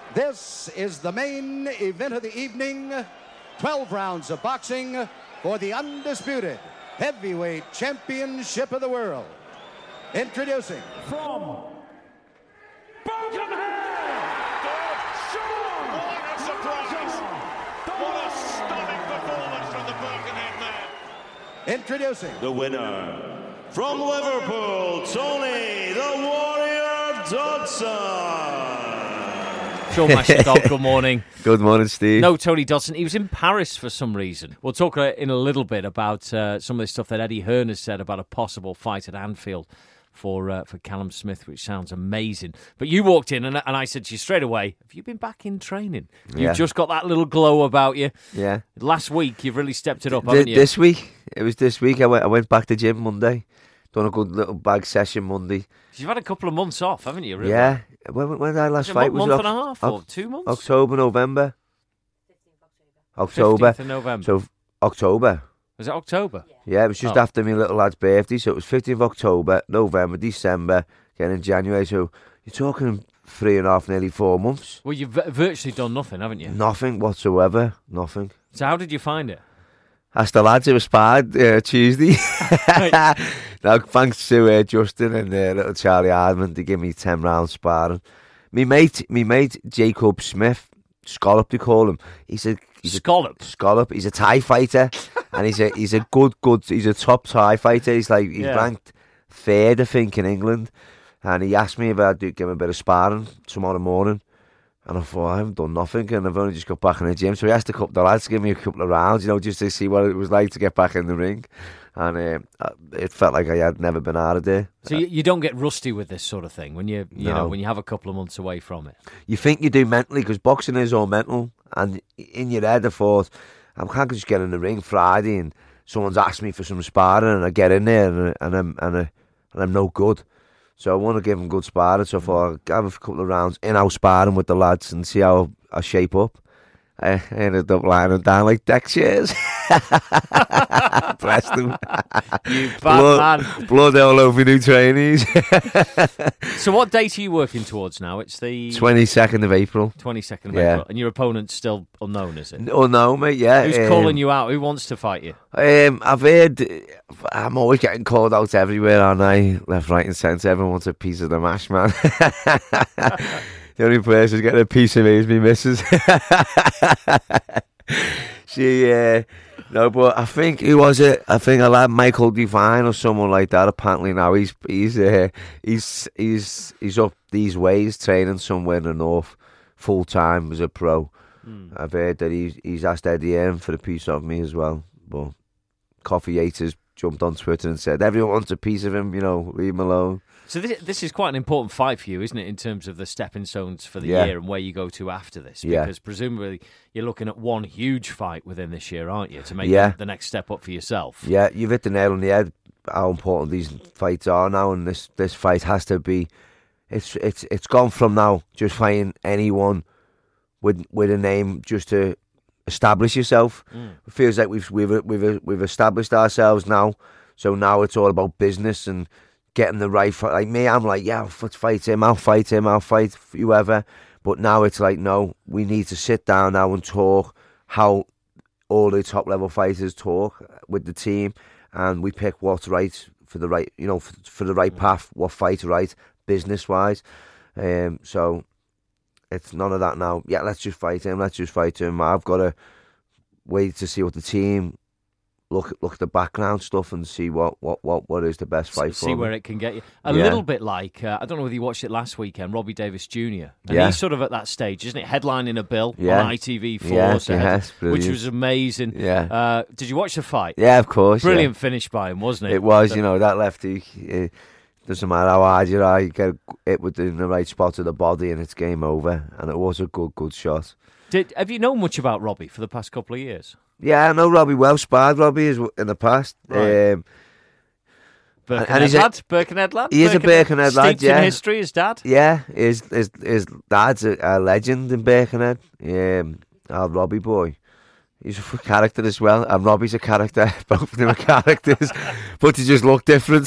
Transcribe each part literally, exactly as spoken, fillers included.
This is the main event of the evening. twelve rounds of boxing for the undisputed heavyweight championship of the world. Introducing from Birkenhead, Sean. What a surprise! What a stunning performance from the Birkenhead man. Introducing the winner from Liverpool, Tony the Warrior Dodson. Sean Mashikoff, good morning. Good morning, Steve. No, Tony Dodson. He was in Paris for some reason. We'll talk in a little bit about uh, some of the stuff that Eddie Hearn has said about a possible fight at Anfield for uh, for Callum Smith, which sounds amazing. But you walked in and, and I said to you straight away, have you been back in training? You've yeah. just got that little glow about you. Yeah. Last week, you've really stepped it up, Th- haven't you? This week. It was this week. I went, I went back to gym Monday. Done a good little bag session Monday. You've had a couple of months off, haven't you? Really? Yeah. When, when did I last was fight? A was month it and a half or two months? October, November. October. fifteenth of November. So October. Was it October? Yeah, it was just oh. after my little lad's birthday. So it was fifteenth of October, November, December, getting in January. So you're talking three and a half, nearly four months. Well, you've virtually done nothing, haven't you? Nothing whatsoever. Nothing. So how did you find it? Asked the lads who were sparred uh, Tuesday. Now, thanks to uh, Justin and uh, little Charlie Hardman to give me ten rounds sparring. Me mate, me mate Jacob Smith, Scallop they call him. He's a he's Scallop. A, Scallop. He's a Thai fighter, and he's a he's a good good. He's a top Thai fighter. He's like he's yeah. ranked third, I think, in England. And he asked me if I'd do, give him a bit of sparring tomorrow morning. And I thought, I haven't done nothing, and I've only just got back in the gym. So he asked a couple of the lads to give me a couple of rounds, you know, just to see what it was like to get back in the ring. And uh, it felt like I had never been out of there. So you, you don't get rusty with this sort of thing when you you no. know when you have a couple of months away from it. You think you do mentally, because boxing is all mental. And in your head, I thought, I can't just get in the ring Friday and someone's asked me for some sparring, and I get in there and, and I'm and, I, and I'm no good. So I want to give them good sparring. So I thought I'd have a couple of rounds in-house sparring with the lads and see how I shape up. I ended up lying them down like deck chairs. Bless them. You bad blood, man. Blood all over new trainees. So what date are you working towards now? It's the twenty-second of April. twenty-second of yeah. April. And your opponent's still unknown, is it? Oh, no, mate, yeah. Who's um, calling you out? Who wants to fight you? Um, I've heard, I'm always getting called out everywhere, aren't I? Left, right and centre. Everyone wants a piece of the mash, man. The only person who's getting a piece of me is me missus. She, uh, no, but I think, who was it? I think I like Michael Devine or someone like that. Apparently now he's he's uh, he's he's he's up these ways training somewhere in the north full time as a pro. Mm. I've heard that he's he's asked Eddie Hearn for a piece of me as well. But Coffee Haters jumped on Twitter and said everyone wants a piece of him. You know, leave him alone. So this, this is quite an important fight for you, isn't it, in terms of the stepping stones for the yeah. year and where you go to after this? Yeah. Because presumably you're looking at one huge fight within this year, aren't you, to make yeah. the next step up for yourself? Yeah, you've hit the nail on the head how important these fights are now, and this, this fight has to be... It's it's it's gone from now just fighting anyone with with a name just to establish yourself. Mm. It feels like we've we've we've we've established ourselves now, so now it's all about business and getting the right fight. Like me, I'm like, yeah, let's fight him, I'll fight him, I'll fight whoever. But now it's like, no, we need to sit down now and talk how all the top level fighters talk with the team, and we pick what's right for the right, you know, for, for the right path, what fight right, business wise. Um, so it's none of that now. Yeah, let's just fight him, let's just fight him. I've got to wait to see what the team. Look, look at the background stuff and see what, what, what, what is the best fight see for where me. it can get you. A yeah. little bit like, uh, I don't know whether you watched it last weekend, Robbie Davis Junior And yeah. he's sort of at that stage, isn't it? Headlining a bill yeah. on I T V four, yeah, so yes, which was amazing. Yeah. Uh, did you watch the fight? Yeah, of course. Brilliant yeah. finish by him, wasn't it? It was, so, you know, that lefty, it doesn't matter how hard you are, you get it within the right spot of the body and it's game over. And it was a good, good shot. Did Have you known much about Robbie for the past couple of years? Yeah, I know Robbie well. Sparred Robbie is in the past. Right. Um, Birkenhead lad? Birkenhead lad? He is a Birkenhead lad, Steeped yeah. in history, his dad? Yeah, his his, his dad's a, a legend in Birkenhead. Um, our Robbie boy. He's a character as well, and Robbie's a character. Both of them are characters, but they just look different.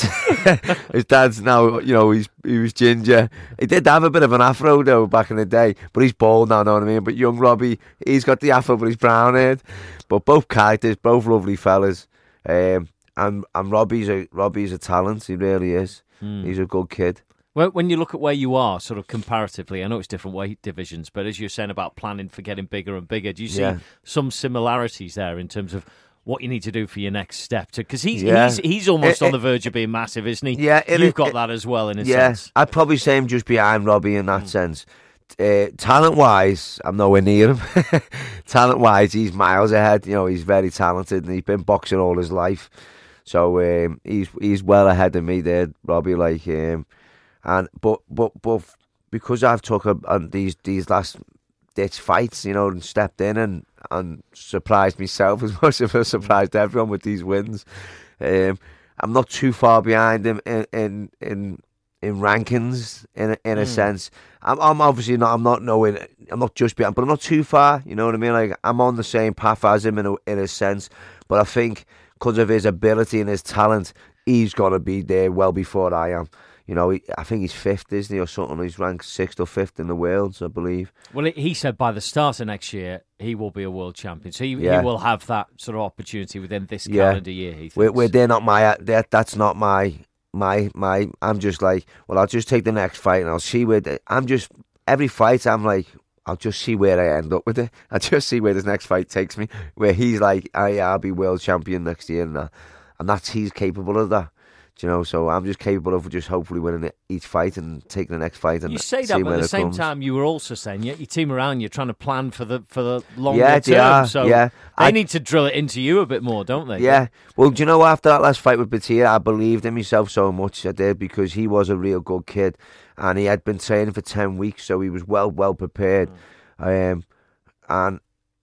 His dad's now, you know, he's he was ginger. He did have a bit of an afro though back in the day, but he's bald now, know what I mean? But young Robbie, he's got the afro, but he's brown haired. But both characters, both lovely fellas. Um, and and Robbie's a Robbie's a talent. He really is. Mm. He's a good kid. Well, when you look at where you are, sort of comparatively, I know it's different weight divisions, but as you're saying about planning for getting bigger and bigger, do you see yeah. some similarities there in terms of what you need to do for your next step? Because he's, yeah. he's he's almost it, on the verge of being massive, isn't he? Yeah, it, You've got it, that as well, in a yeah, sense. I'd probably say him just behind Robbie in that mm. sense. Uh, talent-wise, I'm nowhere near him. Talent-wise, he's miles ahead. You know, he's very talented, and he's been boxing all his life. So um, he's he's well ahead of me there, Robbie. Like, um, and but but but because I've took a, on these these last ditch fights, you know, and stepped in and, and surprised myself as much as I've surprised everyone with these wins. Um, I'm not too far behind him in in in, in rankings in a, in a mm. sense. I'm I'm obviously not. I'm not knowing. I'm not just behind, but I'm not too far. You know what I mean? Like, I'm on the same path as him in a in a sense. But I think, because of his ability and his talent, he's got to be there well before I am. You know, he, I think he's fifth, isn't he, or something? He's ranked sixth or fifth in the world, I believe. Well, he said by the start of next year, he will be a world champion. So he, yeah. he will have that sort of opportunity within this yeah. calendar year, he thinks. We're, we're, they're not my, they're, that's not my, my, my, I'm just like, well, I'll just take the next fight and I'll see where, the, I'm just, every fight, I'm like, I'll just see where I end up with it. I'll just see where this next fight takes me. Where he's like, oh, yeah, I'll be world champion next year. And, that. and that's, he's capable of that. Do you know, so I'm just capable of just hopefully winning each fight and taking the next fight. And you say that, but at the same comes. time, you were also saying, yeah, your team around, you're trying to plan for the for the longer yeah, term. Are, so yeah, they I, need to drill it into you a bit more, don't they? Yeah. Well, do you know, after that last fight with Batia, I believed in myself so much. I did, because he was a real good kid, and he had been training for ten weeks, so he was well, well prepared. Mm. Um, and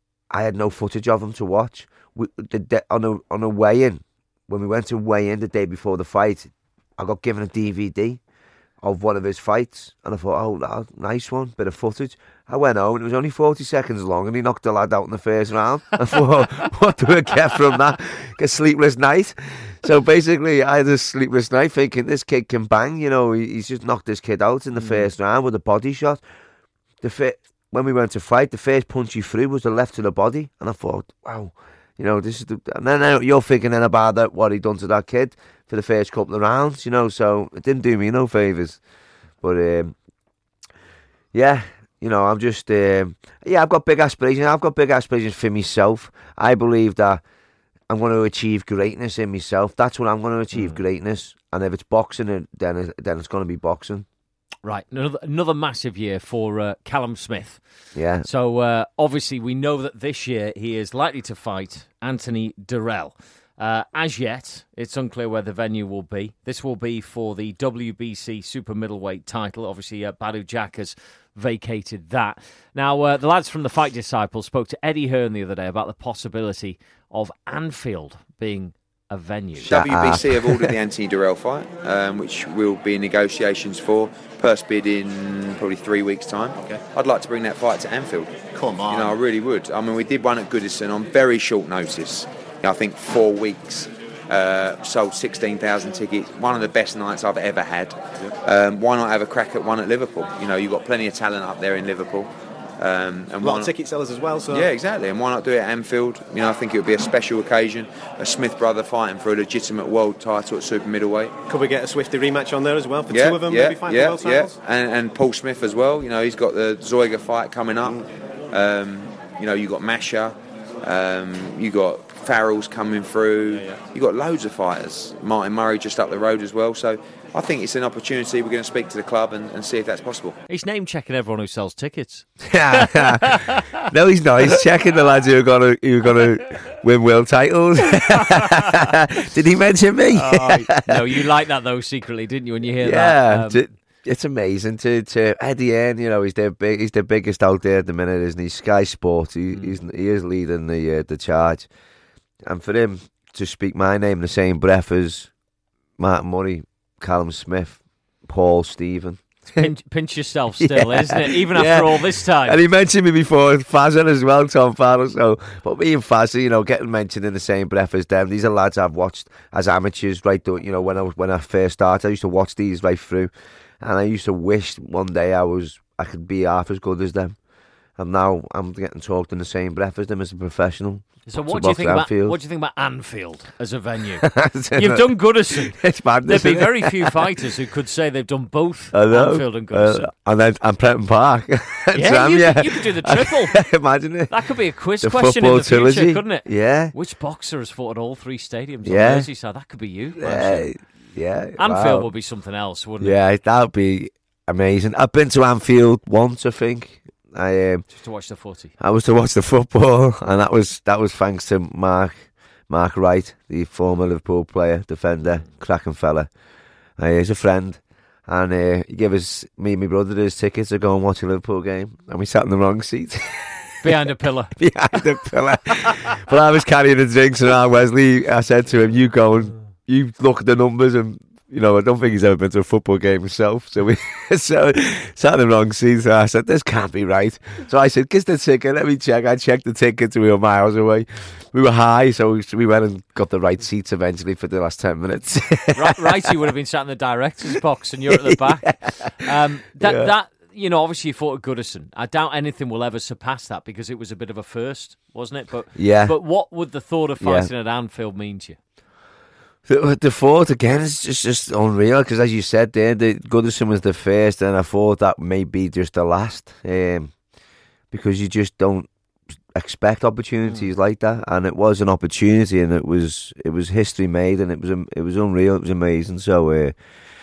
I had no footage of him to watch. We, the, on a on a weigh-in, when we went to weigh in the day before the fight, I got given a D V D of one of his fights, and I thought, oh, that, nice one, bit of footage. I went home, and it was only forty seconds long, and he knocked the lad out in the first round. I thought, what do I get from that? A sleepless night. So basically, I had a sleepless night thinking, this kid can bang, you know, he, he's just knocked this kid out in the mm. first round with a body shot. The fir- When we went to fight, the first punch he threw was the left to the body, and I thought, wow, you know, this is the... And then you're thinking then about that, what he done to that kid for the first couple of rounds, you know, so it didn't do me no favours. But, um, yeah, you know, I'm just, um, yeah, I've got big aspirations. I've got big aspirations for myself. I believe that I'm going to achieve greatness in myself. That's what I'm going to achieve, mm. greatness. And if it's boxing, then, then it's going to be boxing. Right, another, another massive year for uh, Callum Smith. Yeah. So, uh, obviously, we know that this year he is likely to fight Anthony Dirrell. Uh, as yet, it's unclear where the venue will be. This will be for the W B C super middleweight title. Obviously, uh, Badou Jack has vacated that. Now, uh, the lads from the Fight Disciples spoke to Eddie Hearn the other day about the possibility of Anfield being a venue. Shut W B C up. have ordered the Anthony Dirrell fight, um, which will be in negotiations for. Purse bid in probably three weeks' time. Okay. I'd like to bring that fight to Anfield. Come on. You know, I really would. I mean, we did one at Goodison on very short notice. You know, I think four weeks. Uh, sold sixteen thousand tickets. One of the best nights I've ever had. Yep. Um, why not have a crack at one at Liverpool? You know, you've got plenty of talent up there in Liverpool. Um, and a lot of ticket sellers as well. So. Yeah, exactly. And why not do it at Anfield? You know, I think it would be a special occasion. A Smith brother fighting for a legitimate world title at super middleweight. Could we get a Swifty rematch on there as well for yeah, two of them? Yeah, maybe fighting yeah, for world titles? Yeah, and, and Paul Smith as well. You know, he's got the Zoiga fight coming up. Mm. Um, you know, you got Masha. Um, you got Farrell's coming through. Yeah, yeah. You got loads of fighters. Martin Murray just up the road as well. So I think it's an opportunity. We're going to speak to the club and, and see if that's possible. He's name checking everyone who sells tickets. No, he's not. He's checking the lads who are going to who are going to win world titles. Did he mention me? Oh, no, you like that though secretly, didn't you? When you hear yeah, that, um, it's amazing to to Eddie Hearn. You know, he's the big, he's the biggest out there at the minute, isn't he? Sky Sport. He, mm. he's, he is leading the uh, the charge, and for him to speak my name in the same breath as Martin Murray, Callum Smith, Paul Stephen. pinch, pinch yourself still, Yeah. isn't it? Even Yeah. after all this time. And he mentioned me before, Fazza as well, Tom Farrell. So, but me and Fazza, you know, getting mentioned in the same breath as them. These are lads I've watched as amateurs, right? Through, you know, when I was, when I first started, I used to watch these right through, and I used to wish one day I was I could be half as good as them. And now I'm getting talked in the same breath as them as a professional. So It's what do you about think about Anfield. what do you think about Anfield as a venue? You've You've done Goodison. It's madness. There'd be isn't it? very few fighters who could say they've done both I know. Anfield and Goodison. Uh, and then and Prenton Park. yeah, Tram, you, yeah. Could, you could do the triple. Imagine it. That could be a quiz The question in football the future, trilogy. couldn't it? Yeah. Which boxer has fought at all three stadiums Yeah. on Merseyside? That could be you. Yeah. actually. Yeah. Anfield wow. would be something else, wouldn't it? Yeah, that would be amazing. I've been to Anfield once, I think. I um, Just to watch the footy. I was to watch the football, and that was that was thanks to Mark Mark Wright, the former Liverpool player, defender, cracking fella. Uh, he's a friend, and uh, he gave us me and my brother his tickets to go and watch a Liverpool game, and we sat in the wrong seat. Behind a pillar. Behind the pillar. But I was carrying the drinks around Wesley. I said to him, you go and you look at the numbers, and you know, I don't think he's ever been to a football game himself. So we so, sat in the wrong seat. So I said, this can't be right. So I said, kiss the ticket, let me check. I checked the tickets, we were miles away. We were high, so we, we went and got the right seats eventually for the last ten minutes. right, Righty would have been sat in the director's box and you're at the back. Um, that, Yeah. that you know, obviously you fought at Goodison. I doubt anything will ever surpass that because it was a bit of a first, wasn't it? But Yeah. But what would the thought of Yeah. fighting at Anfield mean to you? The, the fourth again is just, just unreal because, as you said, there, the Goodison was the first, and I thought that may be just the last, um, because you just don't expect opportunities mm. like that, and it was an opportunity, and it was it was history made, and it was it was unreal, it was amazing. So uh,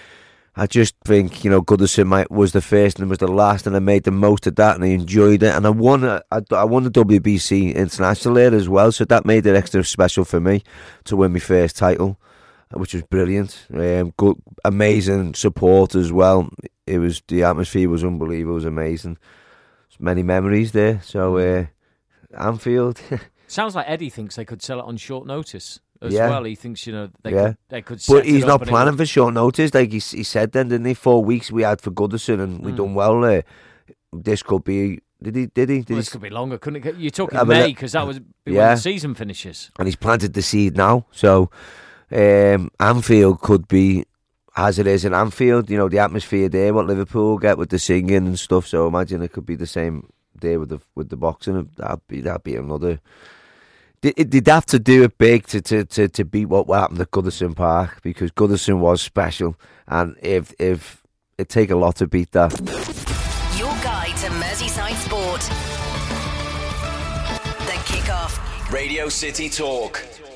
I just think, you know, Goodison might, was the first and was the last, and I made the most of that, and I enjoyed it, and I won I, I won the W B C International there as well, so that made it extra special for me to win my first title, which was brilliant. Um, good, amazing support as well. It was, the atmosphere was unbelievable. It was amazing. Many memories there. So uh, Anfield. Sounds like Eddie thinks they could sell it on short notice as Yeah. well. He thinks, you know, they yeah. could they could. Set But he's it not up and it planning would- for short notice. Like he, he said then, didn't he? Four weeks we had for Goodison, and we Mm. done well there. This could be. Did he? Did he? Did Well, he this could be longer, couldn't it? You're talking I mean, May because that was when yeah. the season finishes. and he's planted the seed now. So um, Anfield could be as it is in Anfield. You know, the atmosphere there, what Liverpool get with the singing and stuff. So imagine it could be the same there with the with the boxing. That'd be that'd be another. They, they'd have to do it big to, to, to, to beat what happened at Goodison Park, because Goodison was special, and if if it'd take a lot to beat that. Your guide to Merseyside sport. The Kickoff. Radio City Talk.